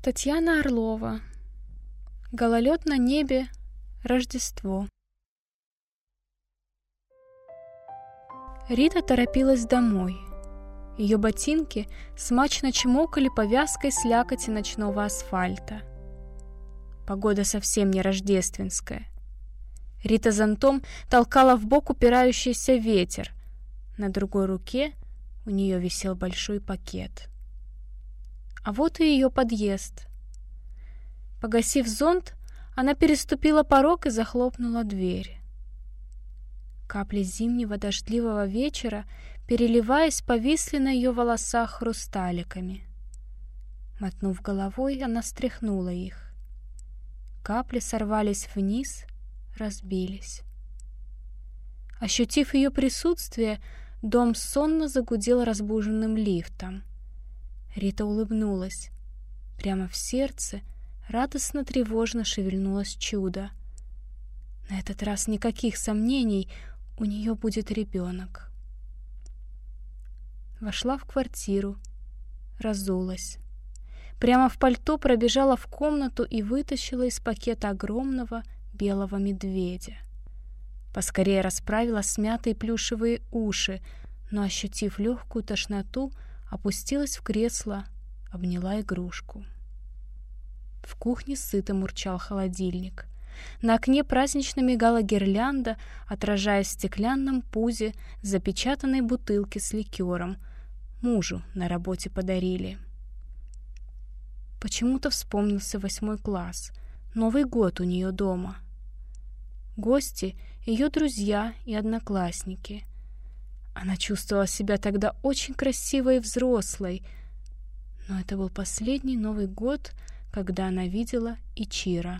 Татьяна Орлова. Гололед на небе. Рождество. Рита торопилась домой. Ее ботинки смачно чмокали по вязкой слякоти ночного асфальта. Погода совсем не рождественская. Рита зонтом толкала в бок упирающийся ветер. На другой руке у нее висел большой пакет. А вот и ее подъезд. Погасив зонт, она переступила порог и захлопнула дверь. Капли зимнего дождливого вечера, переливаясь, повисли на ее волосах хрусталиками. Мотнув головой, она стряхнула их. Капли сорвались вниз, разбились. Ощутив ее присутствие, дом сонно загудел разбуженным лифтом. Рита улыбнулась. Прямо в сердце радостно-тревожно шевельнулось чудо. На этот раз никаких сомнений, у нее будет ребенок. Вошла в квартиру, разулась. Прямо в пальто пробежала в комнату и вытащила из пакета огромного белого медведя. Поскорее расправила смятые плюшевые уши, но, ощутив легкую тошноту, опустилась в кресло, обняла игрушку. В кухне сыто мурчал холодильник. На окне празднично мигала гирлянда, отражаясь в стеклянном пузе запечатанной бутылки с ликером. Мужу на работе подарили. Почему-то вспомнился 8 класс. Новый год у нее дома. Гости — ее друзья и одноклассники. Она чувствовала себя тогда очень красивой и взрослой, но это был последний Новый год, когда она видела Ичиро.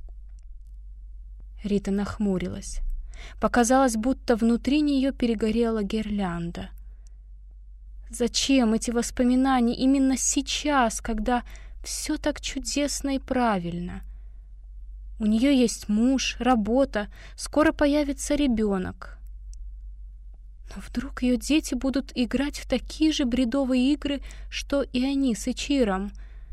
Рита нахмурилась. Показалось, будто внутри нее перегорела гирлянда. Зачем эти воспоминания именно сейчас, когда все так чудесно и правильно? У нее есть муж, работа, скоро появится ребенок. Но вдруг ее дети будут играть в такие же бредовые игры, что и они с Ичиром.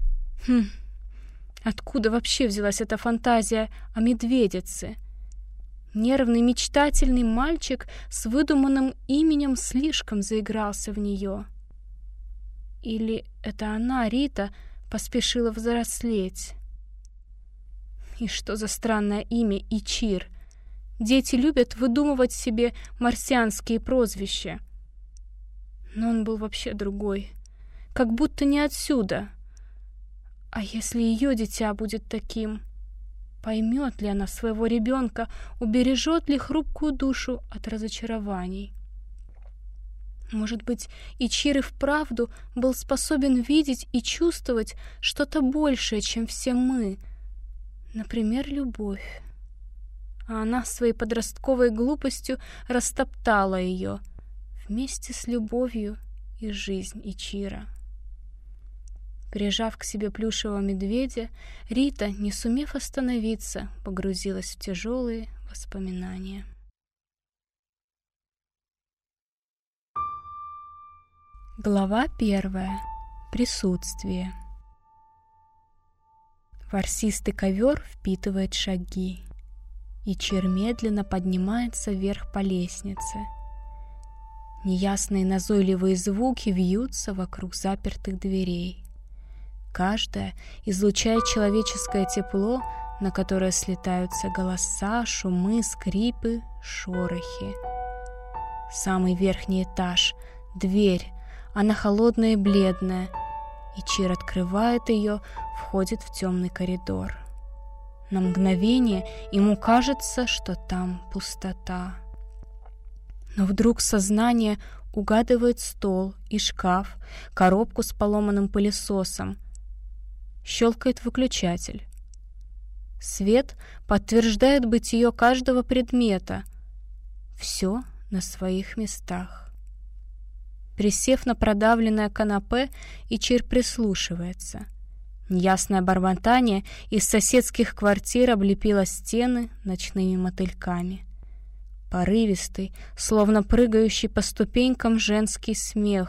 Откуда вообще взялась эта фантазия о медведице? Нервный, мечтательный мальчик с выдуманным именем слишком заигрался в нее. Или это она, Рита, поспешила взрослеть? И что за странное имя Ичир? Дети любят выдумывать себе марсианские прозвища. Но он был вообще другой, как будто не отсюда. А если ее дитя будет таким? Поймет ли она своего ребенка, убережет ли хрупкую душу от разочарований? Может быть, Ичир и вправду был способен видеть и чувствовать что-то большее, чем все мы, например, любовь. А она своей подростковой глупостью растоптала ее вместе с любовью и жизнь Ичиро. Прижав к себе плюшевого медведя, Рита, не сумев остановиться, погрузилась в тяжелые воспоминания. Глава 1. Присутствие. Ворсистый ковер впитывает шаги. Ичир медленно поднимается вверх по лестнице. Неясные назойливые звуки вьются вокруг запертых дверей. Каждая излучает человеческое тепло, на которое слетаются голоса, шумы, скрипы, шорохи. Самый верхний этаж, дверь, она холодная и бледная. Ичир открывает ее, входит в темный коридор. На мгновение ему кажется, что там пустота. Но вдруг сознание угадывает стол и шкаф, коробку с поломанным пылесосом. Щелкает выключатель. Свет подтверждает бытие каждого предмета. Все на своих местах. Присев на продавленное канапе, Ичир прислушивается. Неясное бормотание из соседских квартир облепило стены ночными мотыльками. Порывистый, словно прыгающий по ступенькам женский смех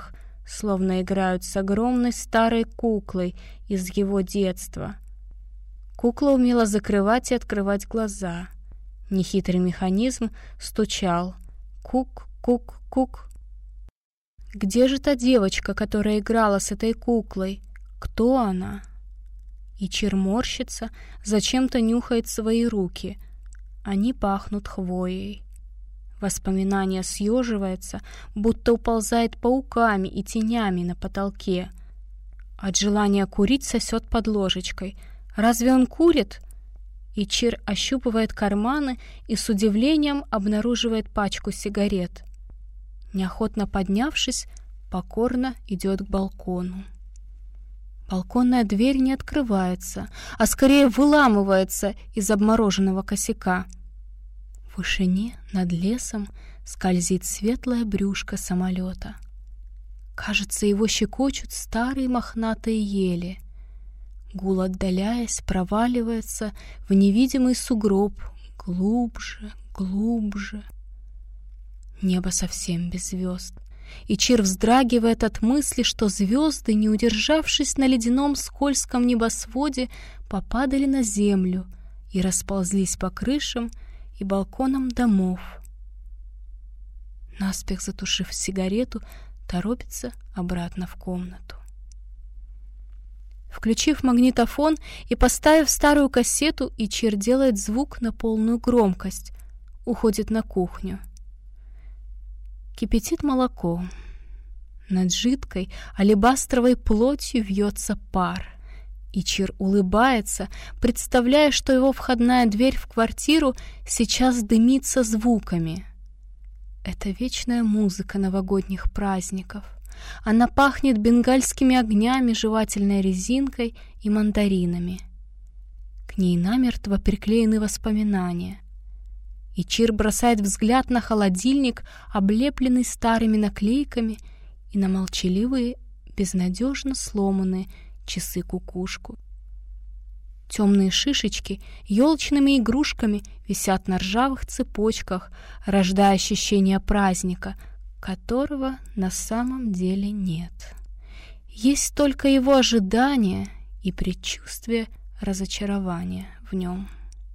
словно играют с огромной старой куклой из его детства. Кукла умела закрывать и открывать глаза. Нехитрый механизм стучал. Кук-кук-кук. Где же та девочка, которая играла с этой куклой? Кто она? Ичир морщится, зачем-то нюхает свои руки. Они пахнут хвоей. Воспоминание съеживается, будто уползает пауками и тенями на потолке. От желания курить сосет под ложечкой. Разве он курит? Ичир ощупывает карманы и с удивлением обнаруживает пачку сигарет. Неохотно поднявшись, покорно идет к балкону. Балконная дверь не открывается, а скорее выламывается из обмороженного косяка. В вышине над лесом скользит светлое брюшко самолета. Кажется, его щекочут старые мохнатые ели. Гул, отдаляясь, проваливается в невидимый сугроб глубже, глубже. Небо совсем без звезд. Ичир вздрагивает от мысли, что звезды, не удержавшись на ледяном скользком небосводе, попадали на землю и расползлись по крышам и балконам домов. Наспех затушив сигарету, торопится обратно в комнату. Включив магнитофон и поставив старую кассету, Ичир делает звук на полную громкость, уходит на кухню. Кипятит молоко. Над жидкой алебастровой плотью вьется пар. Ичир улыбается, представляя, что его входная дверь в квартиру сейчас дымится звуками. Это вечная музыка новогодних праздников. Она пахнет бенгальскими огнями, жевательной резинкой и мандаринами. К ней намертво приклеены воспоминания. Ичир бросает взгляд на холодильник, облепленный старыми наклейками, и на молчаливые, безнадежно сломанные часы-кукушку. Темные шишечки елочными игрушками висят на ржавых цепочках, рождая ощущение праздника, которого на самом деле нет. Есть только его ожидание и предчувствие разочарования в нем.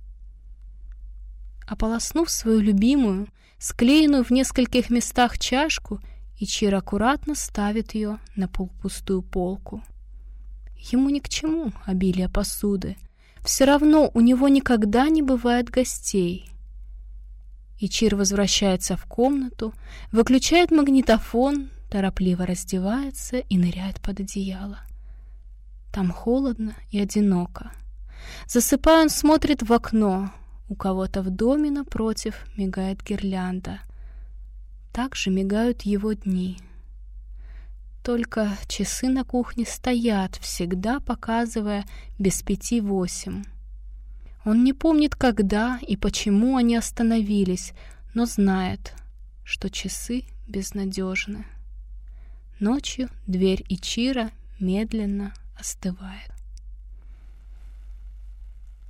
Ополоснув свою любимую, склеенную в нескольких местах чашку, Ичир аккуратно ставит ее на полупустую полку. Ему ни к чему обилие посуды. Все равно у него никогда не бывает гостей. Ичир возвращается в комнату, выключает магнитофон, торопливо раздевается и ныряет под одеяло. Там холодно и одиноко. Засыпая, он смотрит в окно. У кого-то в доме напротив мигает гирлянда. Так же мигают его дни. Только часы на кухне стоят, всегда показывая без 5:08. Он не помнит, когда и почему они остановились, но знает, что часы безнадежны. Ночью дверь Ичира медленно остывает.